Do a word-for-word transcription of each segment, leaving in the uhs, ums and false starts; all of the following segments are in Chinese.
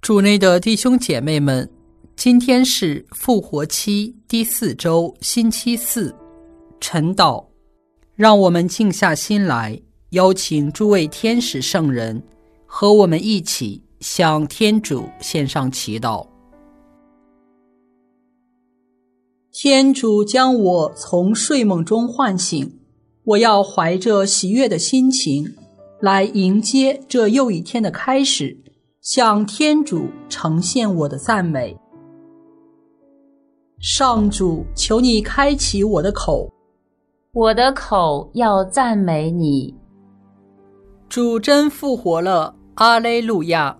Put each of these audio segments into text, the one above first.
主内的弟兄姐妹们，今天是复活期第四周星期四，晨祷。让我们静下心来，邀请诸位天使圣人和我们一起向天主献上祈祷。天主将我从睡梦中唤醒，我要怀着喜悦的心情来迎接这又一天的开始，向天主呈现我的赞美。上主，求你开启我的口， 我的口要赞美你。 主真复活了，阿肋路亚！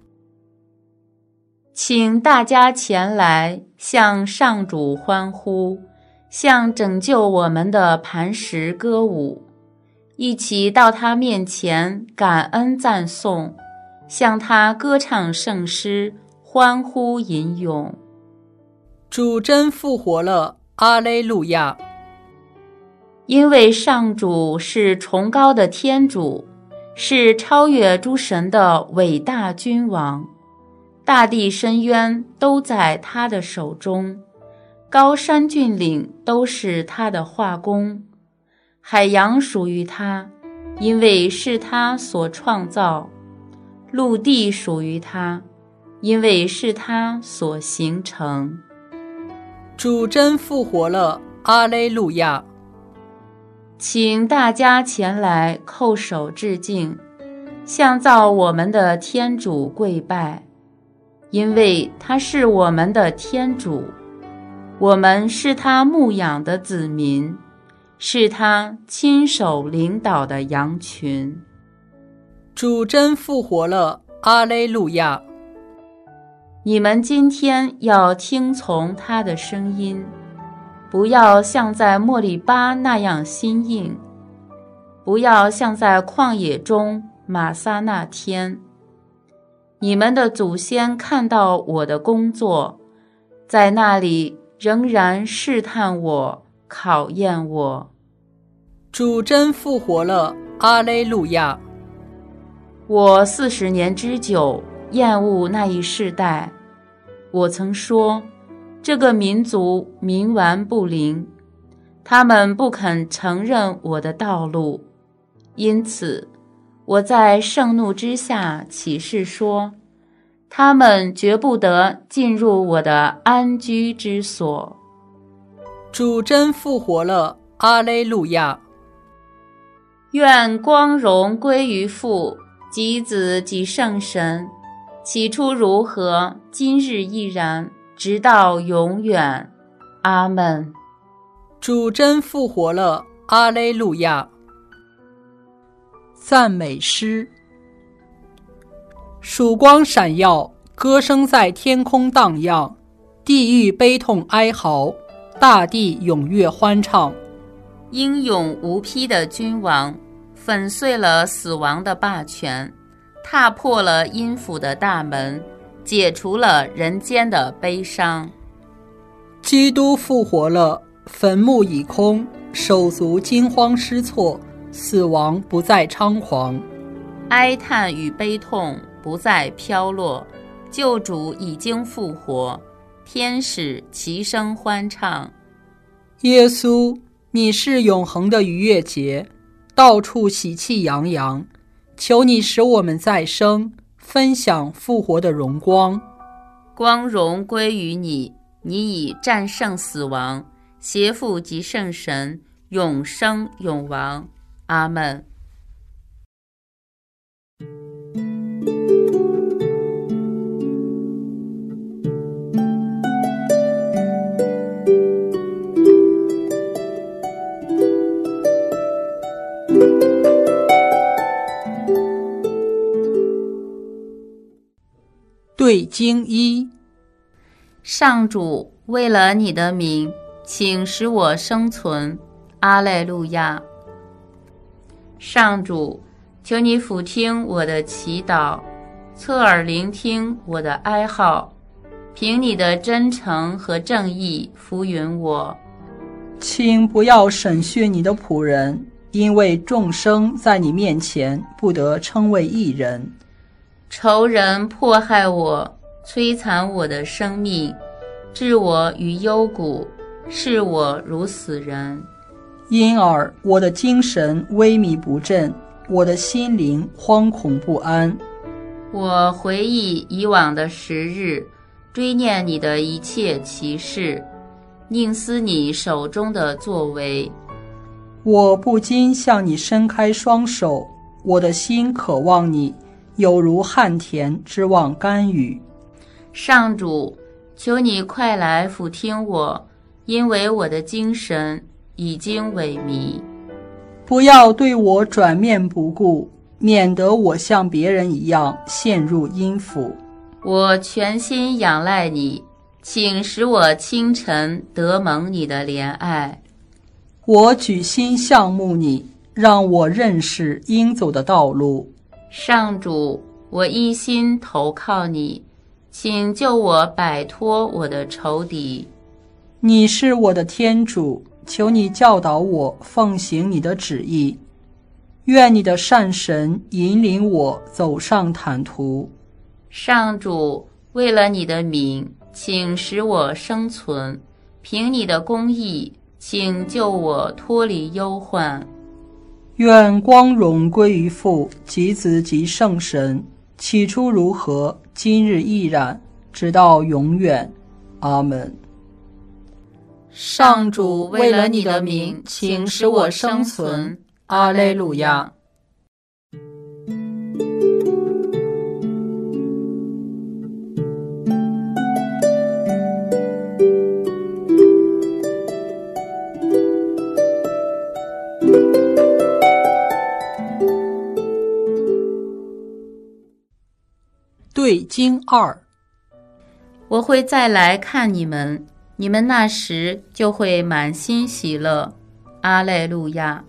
请大家前来向上主欢呼，向拯救我们的磐石歌舞，一起到他面前感恩赞颂，向他歌唱圣诗，欢呼吟咏。 主真复活了，阿肋路亚！ 因为上主是崇高的天主，是超越诸神的伟大君王，大地深渊都在他的手中，高山峻岭都是他的画工，海洋属于他，因为是他所创造，陆地属于他，因为是他所形成。 主真复活了，阿肋路亚！ 请大家前来叩首致敬，向造我们的天主跪拜，因为他是我们的天主，我们是他牧养的子民，是他亲手领导的羊群。 主真复活了，阿肋路亚！ 你们今天要听从他的声音，不要像在莫利巴那样心硬，不要像在旷野中玛撒那天。你们的祖先看到我的工作，在那里仍然试探我，考验我。 主真复活了，阿肋路亚！ 我四十年之久厌恶那一世代，我曾说，这个民族冥顽不灵，他们不肯承认我的道路，因此我在盛怒之下起誓说，他们绝不得进入我的安居之所。 主真复活了，阿肋路亚！ 愿光荣归于父及子及圣神，起初如何，今日亦然，直到永远，阿们。 主真复活了，阿肋路亚！赞美诗。曙光闪耀，歌声在天空荡漾，地狱悲痛哀嚎，大地踊跃欢唱。 英勇无匹的君王粉碎了死亡的霸权，踏破了阴府的大门，解除了人间的悲伤。 基督复活了，坟墓已空，手足惊慌失措，死亡不再猖狂， 哀叹与悲痛不再飘落，救主已经复活，天使齐声欢唱。 耶稣，你是永恒的逾越节，到处喜气洋洋，求你使我们再生，分享复活的荣光。 光荣归于你，你已战胜死亡，携父及圣神，永生永王，阿们。 对经一。 上主，为了你的名，请使我生存，阿肋路亚。上主，求你俯听我的祈祷，侧耳聆听我的哀号，凭你的真诚和正义扶允我。 请不要审讯你的仆人，因为众生在你面前不得称为义人。 仇人迫害我，摧残我的生命，置我于幽谷，视我如死人。 因而我的精神萎靡不振，我的心灵惶恐不安。 我回忆以往的时日，追念你的一切奇事，宁思你手中的作为。 我不禁向你伸开双手，我的心渴望你，有如旱田之望甘雨。 上主，求你快来俯听我，因为我的精神已经萎靡。 不要对我转面不顾，免得我像别人一样陷入阴府。 我全心仰赖你，请使我清晨得蒙你的怜爱。 我举心向慕你，让我认识应走的道路。 上主，我一心投靠你，请救我摆脱我的仇敌。 你是我的天主，求你教导我奉行你的旨意。愿你的善神引领我走上坦途。 上主，为了你的名，请使我生存，凭你的公义，请救我脱离忧患。 愿光荣归于父及子及圣神，起初如何，今日亦然，直到永远。阿们。 上主，为了你的名，请使我生存。阿肋路亚。 对经二， 我会再来看你们，你们那时就会满心喜乐。阿肋路亚。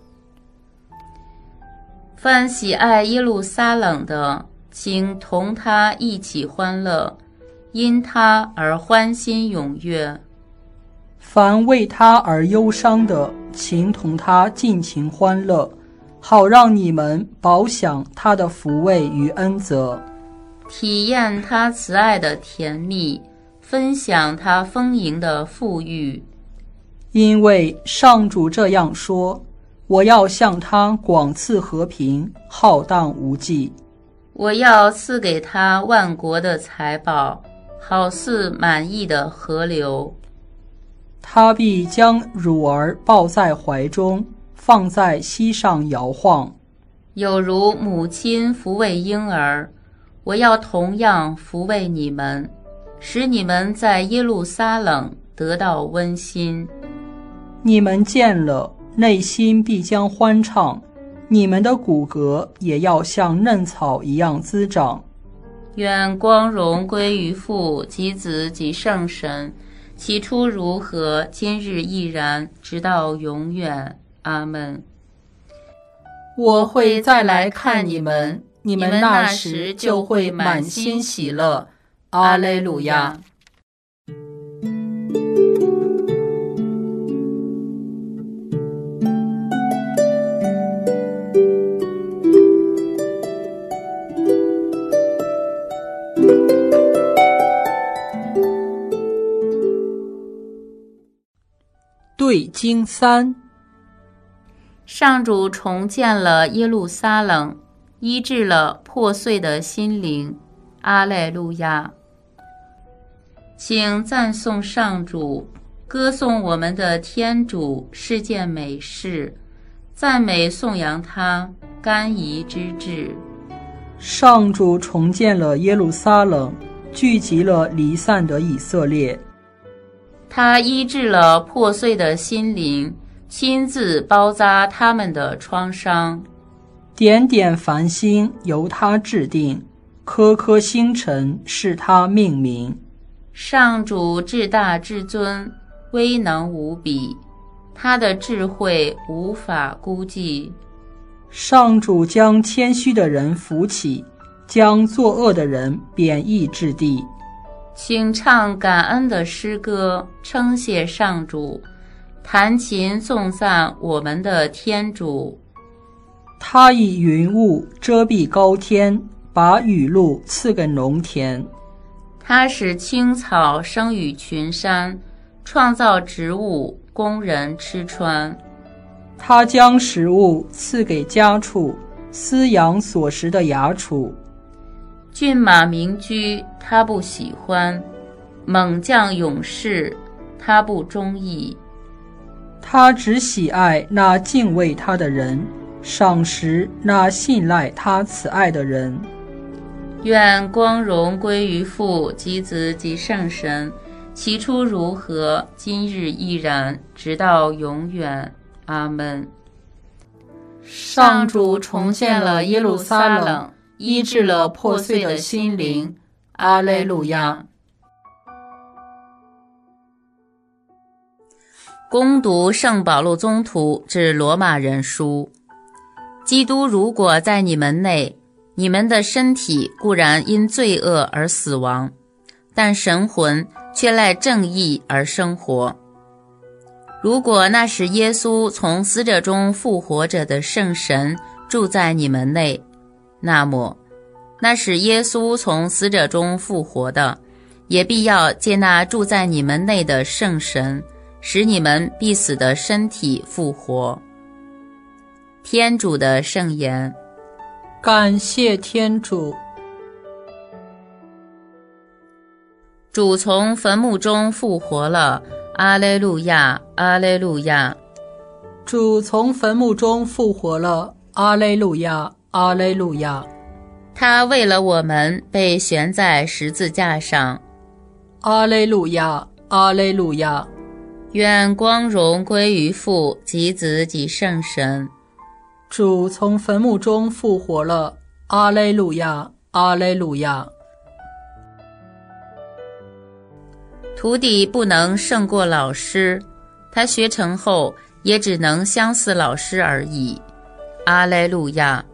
凡喜爱耶路撒冷的，请同他一起欢乐，因他而欢欣踊跃。 凡为他而忧伤的，请同他尽情欢乐，好让你们饱享他的抚慰与恩泽， 体验他慈爱的甜蜜，分享他丰盈的富裕。 因为上主这样说，我要向他广赐和平，浩荡无际。 我要赐给他万国的财宝，好似满溢的河流。 他必将乳儿抱在怀中，放在膝上摇晃， 有如母亲抚慰婴儿。我要同样抚慰你们，使你们在耶路撒冷得到温馨。 你们见了，内心必将欢畅，你们的骨骼也要像嫩草一样滋长。 愿光荣归于父及子及圣神，起初如何，今日亦然，直到永远。阿们。 我会再来看你们，你们那时就会满心喜乐。阿肋路亚。对经三， 上主重建了耶路撒冷，医治了破碎的心灵。阿肋路亚。请赞颂上主，歌颂我们的天主是件美事，赞美颂扬他甘饴之志。 上主重建了耶路撒冷，聚集了离散的以色列。 他医治了破碎的心灵，亲自包扎他们的创伤。 点点繁星由他制定，颗颗星辰是他命名。 上主至大至尊，威能无比，他的智慧无法估计。 上主将谦虚的人扶起，将作恶的人贬义至地。 请唱感恩的诗歌，称谢上主，弹琴颂赞我们的天主。 他以云雾遮蔽高天， 把雨露赐给农田。 他使青草生于群山，创造植物供人吃穿。 他将食物赐给家畜，饲养所食的衙畜。 骏马名驹，他不喜欢；猛将勇士，他不中意。 他只喜爱那敬畏他的人，赏识那信赖他慈爱的人。 愿光荣归于父及子及圣神，起初如何，今日依然，直到永远。阿们。上主重建了耶路撒冷，医治了破碎的心灵。阿肋路亚。恭读圣保禄宗徒致罗马人书。基督如果在你们内，你们的身体固然因罪恶而死亡，但神魂却赖正义而生活。如果那使耶稣从死者中复活者的圣神住在你们内，那么那使耶稣从死者中复活的，也必要接纳住在你们内的圣神，使你们必死的身体复活。天主的圣言。 感谢天主。 主从坟墓中复活了，阿肋路亚，阿肋路亚。 主从坟墓中复活了，阿肋路亚，阿肋路亚。 他为了我们被悬在十字架上， 阿肋路亚，阿肋路亚。 愿光荣归于父及子及圣神。 主从坟墓中复活了，阿肋路亚，阿肋路亚。 徒弟不能胜过老师，他学成后也只能相似老师而已。阿肋路亚。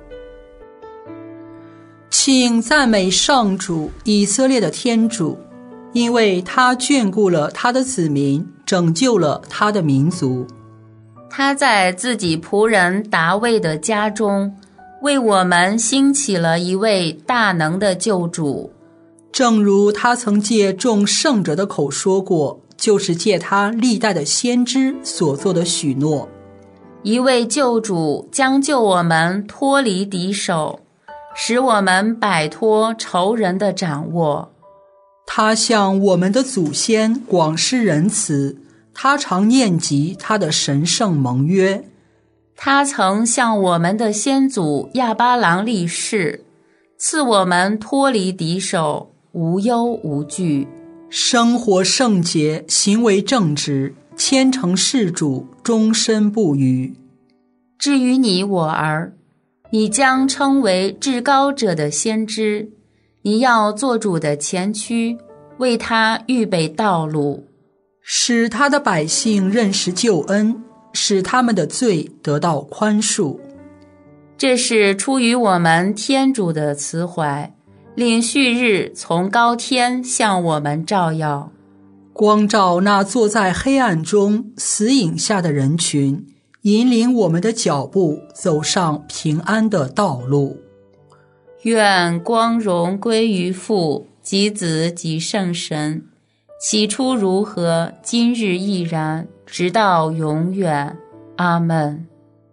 请赞美上主，以色列的天主，因为他眷顾了他的子民，拯救了他的民族。 他在自己仆人达味的家中，为我们兴起了一位大能的救主。 正如他曾借众圣者的口说过，就是借他历代的先知所做的许诺。 一位救主将救我们脱离敌手，使我们摆脱仇人的掌握。 他向我们的祖先广施仁慈，他常念及他的神圣盟约。 他曾向我们的先祖亚巴郎立誓，赐我们脱离敌手，无忧无惧， 生活圣洁，行为正直，虔诚事主，终身不渝。 至于你我儿，你将称为至高者的先知，你要做主的前驱，为他预备道路， 使他的百姓认识救恩，使他们的罪得到宽恕。 这是出于我们天主的慈怀，令旭日从高天向我们照耀， 光照那坐在黑暗中死影下的人群，引领我们的脚步走上平安的道路。 愿光荣归于父及子及圣神，起初如何，今日亦然，直到永远。阿们。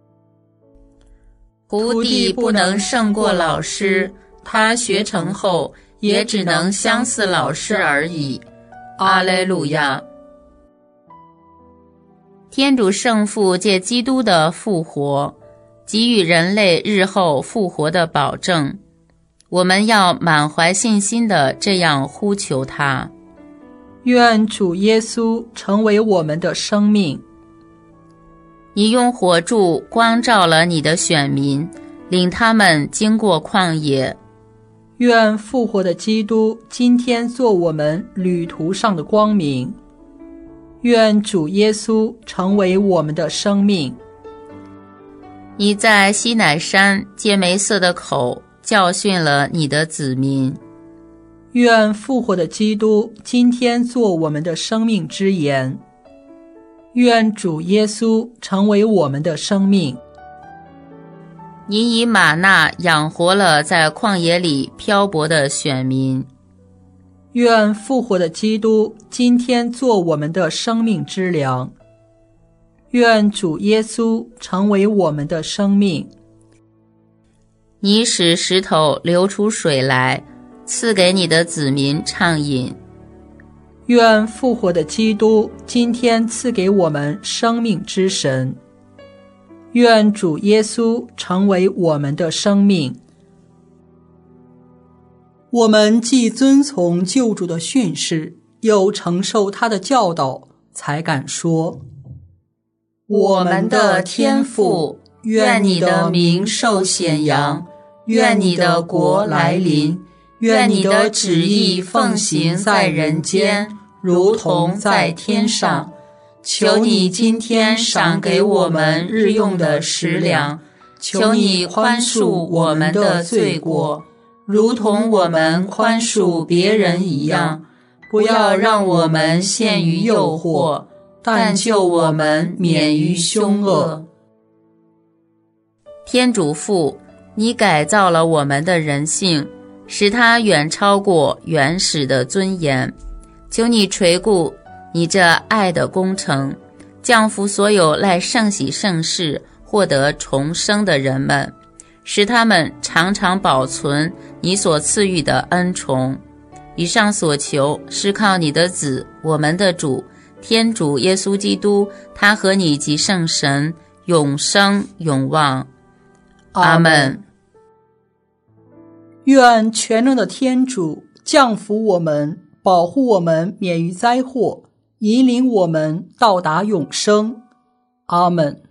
徒弟不能胜过老师，他学成后也只能相似老师而已。阿肋路亚。天主圣父借基督的复活，给予人类日后复活的保证。我们要满怀信心地这样呼求他。 愿主耶稣成为我们的生命。 你用火柱光照了你的选民，领他们经过旷野。 愿复活的基督今天做我们旅途上的光明。愿主耶稣成为我们的生命。 你在西乃山借梅瑟的口教训了你的子民。 愿复活的基督今天做我们的生命之言。愿主耶稣成为我们的生命。 你以玛纳养活了在旷野里漂泊的选民。 愿复活的基督今天做我们的生命之粮。愿主耶稣成为我们的生命。 你使石头流出水来，赐给你的子民畅饮。 愿复活的基督今天赐给我们生命之神。愿主耶稣成为我们的生命。我们既遵从救主的训示，又承受他的教导，才敢说： 我们的天父，愿你的名受显扬，愿你的国来临，愿你的旨意奉行在人间，如同在天上。求你今天赏给我们日用的食粮，求你宽恕我们的罪过，如同我们宽恕别人一样，不要让我们陷于诱惑，但救我们免于凶恶。天主父，你改造了我们的人性，使它远超过原始的尊严。求你垂顾你这爱的工程，降服所有赖圣喜圣事获得重生的人们，使他们常常保存你所赐予的恩宠。以上所求是靠你的子，我们的主天主耶稣基督，他和你及圣神永生永望。阿们。 愿全能的天主降福我们，保护我们免于灾祸，引领我们到达永生。阿们。